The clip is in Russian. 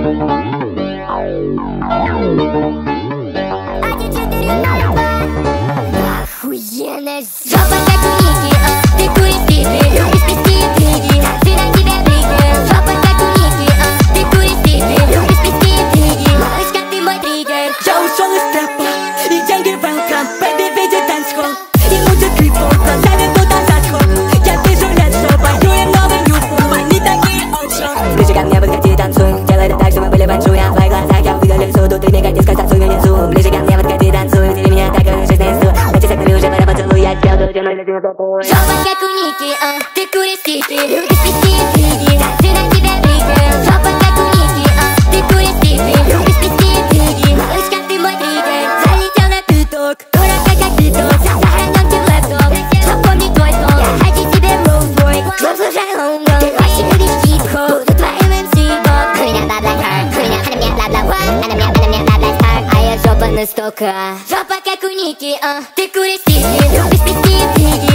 Охуенно. Жопа как у Ники, ты куришь пипи, любишь письки и фиги, ты на тебя блики. Жопа как у Ники, ты куришь пипи, любишь письки и фиги. Малышка, ты мой триггер. Я ушел из трэпа, и деньги welcome, baby, видит танцпол. И музыка клипов, глаза ведут на заход. Я вижу лет, что воюем новый нюхом, они такие очень. Ближе ко мне, подходи, танцуй, делай это так, чтобы были большие. В твоих глазах я увидел лицо, тут ты мне как диско, танцуй внизу. Ближе ко мне, подходи, танцуй, ты меня так, как жизнь на инсту. Хочу секс, уже пора поцелуй, я сделаю тяну, или ты попой. Жопа как у Ники, ты куришь пипи, любишь письки и фиги, ты на тебя блики. Жопа как у Ники, ты куришь пипи, любишь письки и фиги. Малышка, ты мой триггер. Залетел на туток, дурака как биток, сохранен ты в лэптоп. Запомни твой тон, я хочу тебе Rolls-Royce. Но слушай, homegirl, ты вообще любишь хип-хоп. Буду твоим MC-боб. У меня бла-бла хар, у меня бла-бла-what, она мне бла-бла стар. А я жопа настолько. Жопа как у Ники, ты куришь пипи, любишь письки и фиги.